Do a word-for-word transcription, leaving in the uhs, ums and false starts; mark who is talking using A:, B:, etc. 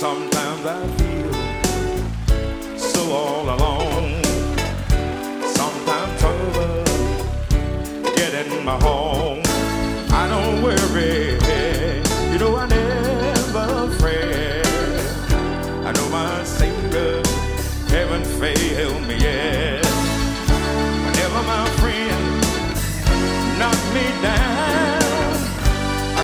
A: Sometimes I feel so all alone. Sometimes trouble get in my home. I don't worry